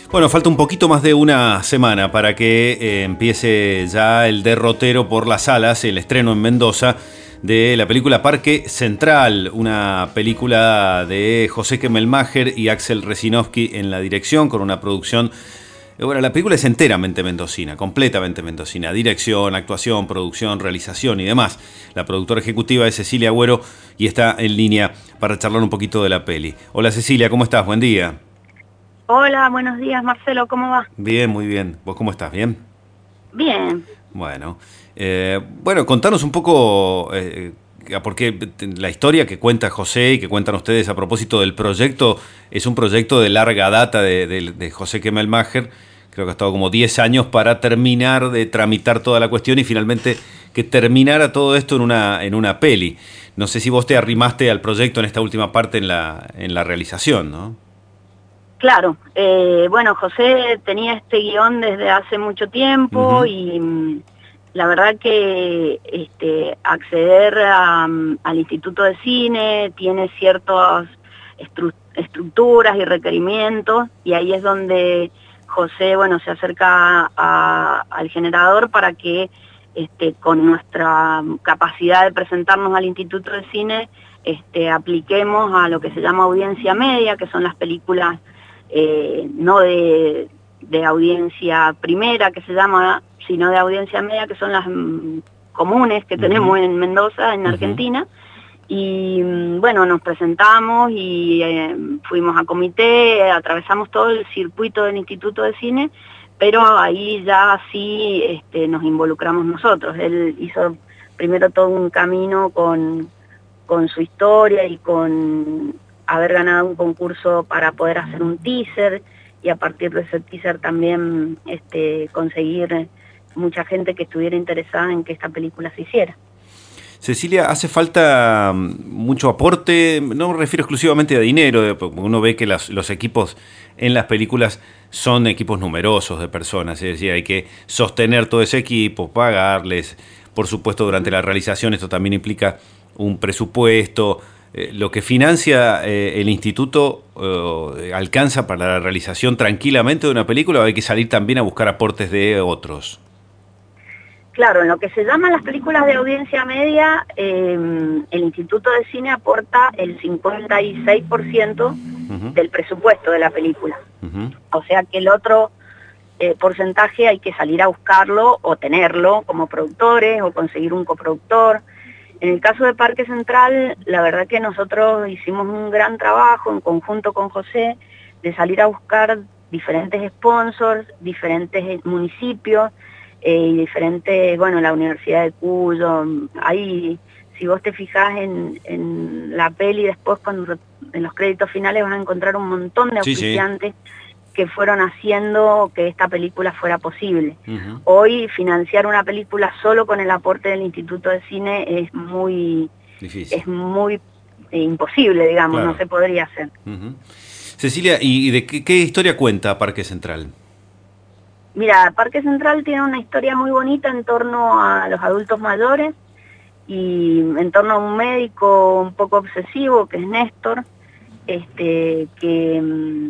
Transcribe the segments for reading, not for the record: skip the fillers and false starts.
Bueno, falta un poquito más de una semana para que empiece ya el derrotero por las salas, el estreno en Mendoza de la película Parque Central, una película de José Kemmelmacher y Axel Resinowski en la dirección, con una producción. Bueno, la película es enteramente mendocina, completamente mendocina. Dirección, actuación, producción, realización y demás. La productora ejecutiva es Cecilia Agüero y está en línea para charlar un poquito de la peli. Hola Cecilia, ¿cómo estás? Buen día. Hola, buenos días Marcelo, ¿cómo va? Bien, muy bien. ¿Vos cómo estás? ¿Bien? Bien. Bueno, contanos un poco, porque la historia que cuenta José y que cuentan ustedes a propósito del proyecto es un proyecto de larga data de José Kemmelmacher. Creo que ha estado como 10 años para terminar de tramitar toda la cuestión y finalmente que terminara todo esto en una peli. No sé si vos te arrimaste al proyecto en esta última parte en la realización, ¿no? Claro, bueno, José tenía este guión desde hace mucho tiempo Ujú. y la verdad que acceder al Instituto de Cine tiene ciertas estructuras y requerimientos y ahí es donde José, bueno, se acerca al generador para que con nuestra capacidad de presentarnos al Instituto de Cine apliquemos a lo que se llama audiencia media, que son las películas no de audiencia primera, que se llama, sino de audiencia media, que son las comunes que tenemos en Mendoza, en Ujú. Argentina. Y bueno, nos presentamos y fuimos a comité, atravesamos todo el circuito del Instituto de Cine, pero ahí ya sí nos involucramos nosotros. Él hizo primero todo un camino con su historia y con haber ganado un concurso para poder hacer un teaser, y a partir de ese teaser también conseguir mucha gente que estuviera interesada en que esta película se hiciera. Cecilia, ¿hace falta mucho aporte? No me refiero exclusivamente a dinero, porque uno ve que los equipos en las películas son equipos numerosos de personas, es decir, hay que sostener todo ese equipo, pagarles, por supuesto durante la realización esto también implica un presupuesto. Lo que financia el instituto alcanza para la realización tranquilamente de una película, o hay que salir también a buscar aportes de otros. Claro, en lo que se llaman las películas de audiencia media, el Instituto de Cine aporta el 56% Ujú, del presupuesto de la película. ujú. O sea que el otro porcentaje hay que salir a buscarlo o tenerlo como productores o conseguir un coproductor. En el caso de Parque Central, la verdad que nosotros hicimos un gran trabajo en conjunto con José de salir a buscar diferentes sponsors, diferentes municipios y diferentes, bueno, la Universidad de Cuyo. Ahí, si vos te fijás en la peli, después cuando en los créditos finales vas a encontrar un montón de Sí, sí. auspiciantes que fueron haciendo que esta película fuera posible. Ujú. Hoy financiar una película solo con el aporte del Instituto de Cine Difícil. es muy imposible, digamos, no Claro. se podría hacer. Ujú. Cecilia, ¿y de qué historia cuenta Parque Central? Mira, Parque Central tiene una historia muy bonita en torno a los adultos mayores y en torno a un médico un poco obsesivo que es Néstor, que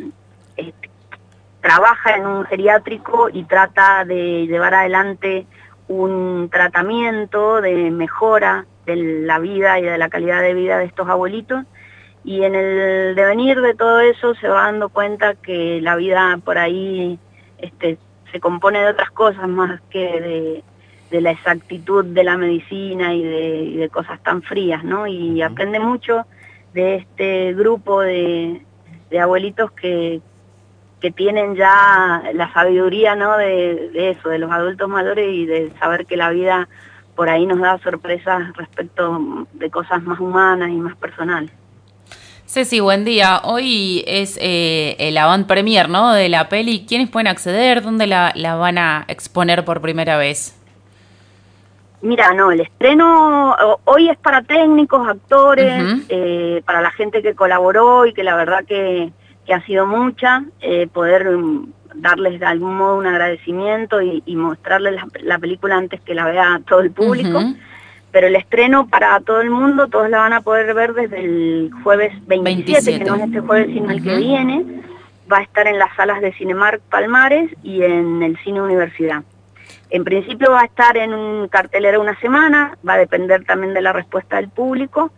trabaja en un geriátrico y trata de llevar adelante un tratamiento de mejora de la vida y de la calidad de vida de estos abuelitos, y en el devenir de todo eso se va dando cuenta que la vida por ahí se compone de otras cosas más que de la exactitud de la medicina y de cosas tan frías, ¿no? Y Ujú. aprende mucho de este grupo de abuelitos que tienen ya la sabiduría, ¿no? De eso, de los adultos mayores, y de saber que la vida por ahí nos da sorpresas respecto de cosas más humanas y más personales. Ceci, buen día. Hoy es el avant premier, ¿no? De la peli. ¿Quiénes pueden acceder? ¿Dónde la van a exponer por primera vez? Mira, no, el estreno hoy es para técnicos, actores, Ujú. para la gente que colaboró y que la verdad que ha sido mucha, poder darles de algún modo un agradecimiento y mostrarles la película antes que la vea todo el público. Ujú. Pero el estreno para todo el mundo, todos la van a poder ver desde el jueves 27, que no 27. es este jueves sino el que Ujú. viene, va a estar en las salas de Cinemark Palmares y en el Cine Universidad. En principio va a estar en un cartelera una semana, va a depender también de la respuesta del público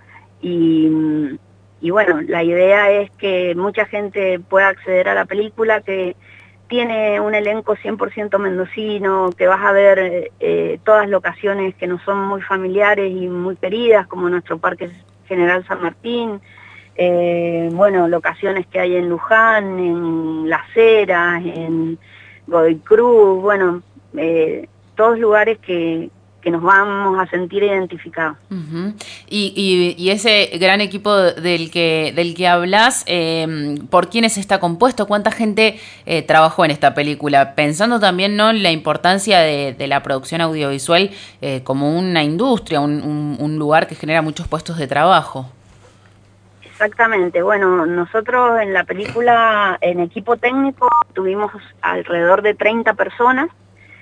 y bueno, la idea es que mucha gente pueda acceder a la película, que tiene un elenco 100% mendocino, que vas a ver todas locaciones que nos son muy familiares y muy queridas, como nuestro Parque General San Martín, bueno, locaciones que hay en Luján, en Las Heras, en Godoy Cruz, bueno, todos lugares que nos vamos a sentir identificados. Uh-huh. Y ese gran equipo del que hablas, ¿por quiénes está compuesto? ¿Cuánta gente trabajó en esta película? Pensando también, ¿no?, en la importancia de la producción audiovisual como una industria, un lugar que genera muchos puestos de trabajo. Exactamente, bueno, nosotros en la película, en equipo técnico, tuvimos alrededor de 30 personas.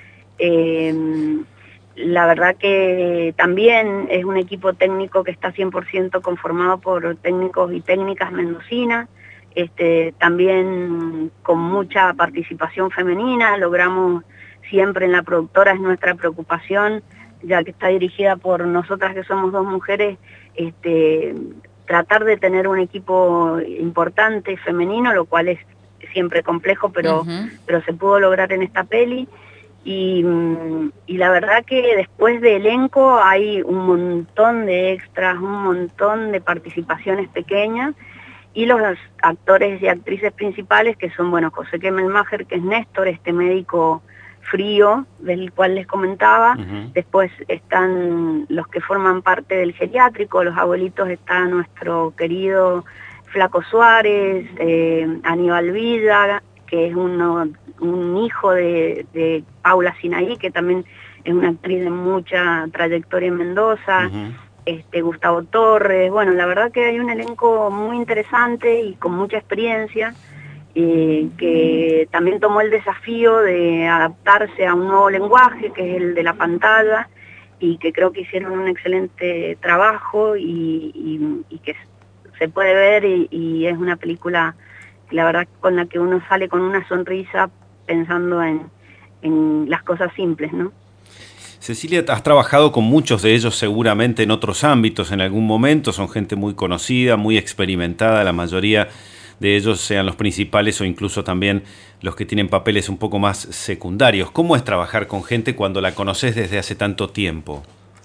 La verdad que también es un equipo técnico que está 100% conformado por técnicos y técnicas mendocinas, también con mucha participación femenina. Logramos siempre en la productora, es nuestra preocupación, ya que está dirigida por nosotras que somos 2 mujeres, tratar de tener un equipo importante femenino, lo cual es siempre complejo, pero se pudo lograr en esta peli. Y la verdad que después de elenco hay un montón de extras, un montón de participaciones pequeñas, y los actores y actrices principales, que son, bueno, José Kemmelmacher, que es Néstor, este médico frío del cual les comentaba. Después están los que forman parte del geriátrico, los abuelitos, está nuestro querido Flaco Suárez, Aníbal Vida, que es un hijo de Paula Sinaí, que también es una actriz de mucha trayectoria en Mendoza, Gustavo Torres. Bueno, la verdad que hay un elenco muy interesante y con mucha experiencia, que también tomó el desafío de adaptarse a un nuevo lenguaje, que es el de la pantalla, y que creo que hicieron un excelente trabajo y que se puede ver y es una película, la verdad, con la que uno sale con una sonrisa pensando en las cosas simples, ¿no? Cecilia, has trabajado con muchos de ellos seguramente en otros ámbitos en algún momento, son gente muy conocida, muy experimentada, la mayoría de ellos, sean los principales o incluso también los que tienen papeles un poco más secundarios. ¿Cómo es trabajar con gente cuando la conoces desde hace tanto tiempo?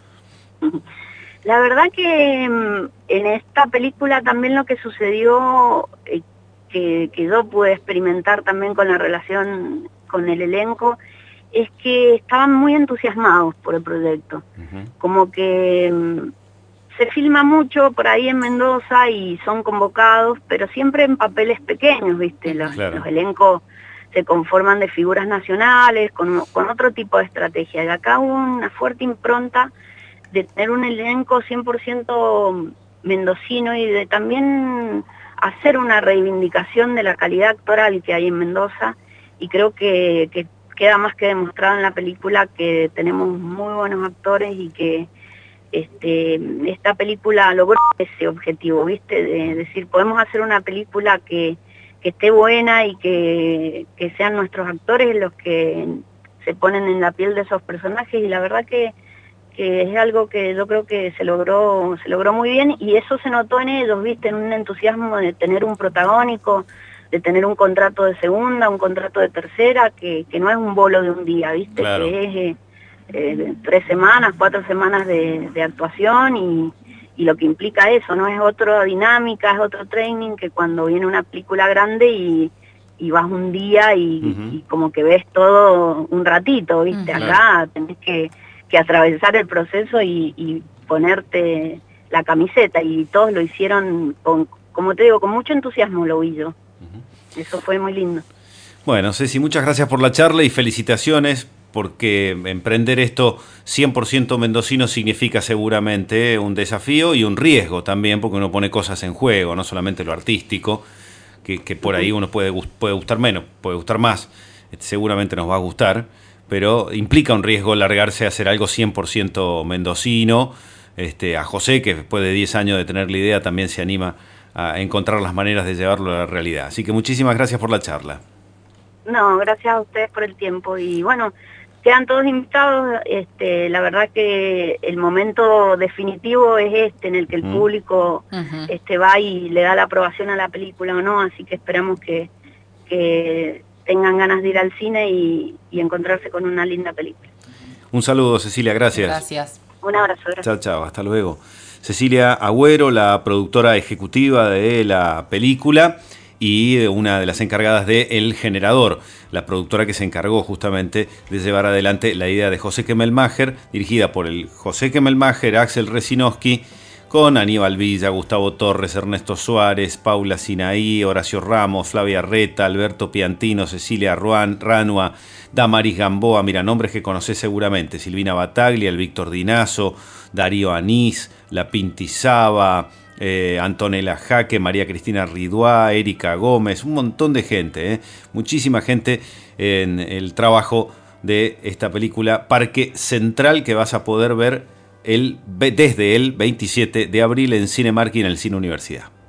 La verdad que en esta película también lo que sucedió, que yo pude experimentar también con la relación con el elenco, es que estaban muy entusiasmados por el proyecto. Como que se filma mucho por ahí en Mendoza y son convocados, pero siempre en papeles pequeños, ¿viste? Los elencos se conforman de figuras nacionales, con otro tipo de estrategia. Y acá hubo una fuerte impronta de tener un elenco 100% mendocino y de también hacer una reivindicación de la calidad actoral que hay en Mendoza, y creo que queda más que demostrado en la película que tenemos muy buenos actores y que esta película logró ese objetivo, ¿viste? De decir, podemos hacer una película que esté buena y que sean nuestros actores los que se ponen en la piel de esos personajes, y la verdad que es algo que yo creo que se logró muy bien, y eso se notó en ellos, ¿viste? En un entusiasmo de tener un protagónico, de tener un contrato de segunda, un contrato de tercera, que no es un bolo de un día, ¿viste? Claro. Que es 3 semanas, 4 semanas de actuación, y lo que implica eso, ¿no? Es otra dinámica, es otro training que cuando viene una película grande y vas un día y como que ves todo un ratito, ¿viste? Acá tenés que atravesar el proceso y ponerte la camiseta, y todos lo hicieron como te digo, con mucho entusiasmo, lo vi yo. Eso fue muy lindo. Bueno, Ceci, muchas gracias por la charla y felicitaciones, porque emprender esto 100% mendocino significa seguramente un desafío y un riesgo también, porque uno pone cosas en juego, no solamente lo artístico, que por ahí uno puede gustar menos, puede gustar más, seguramente nos va a gustar, pero implica un riesgo largarse a hacer algo 100% mendocino. A José, que después de 10 años de tener la idea también se anima a encontrar las maneras de llevarlo a la realidad. Así que muchísimas gracias por la charla. No, gracias a ustedes por el tiempo y bueno, quedan todos invitados. La verdad que el momento definitivo es en el que el público va y le da la aprobación a la película o no, así que esperamos que tengan ganas de ir al cine y encontrarse con una linda película. Un saludo, Cecilia, gracias. Gracias. Un abrazo, gracias. Chao, chao, hasta luego. Cecilia Agüero, la productora ejecutiva de la película y una de las encargadas de El Generador, la productora que se encargó justamente de llevar adelante la idea de José Kemmelmacher, dirigida por el José Kemmelmacher, Axel Resinowski, con Aníbal Villa, Gustavo Torres, Ernesto Suárez, Paula Sinaí, Horacio Ramos, Flavia Reta, Alberto Piantino, Cecilia Ranua, Damaris Gamboa, mira, nombres que conocés seguramente, Silvina Bataglia, el Víctor Dinazo, Darío Anís, La Pinti Saba, Antonella Jaque, María Cristina Riduá, Erika Gómez, un montón de gente, muchísima gente en el trabajo de esta película Parque Central, que vas a poder ver desde el 27 de abril en Cinemark y en el Cine Universidad.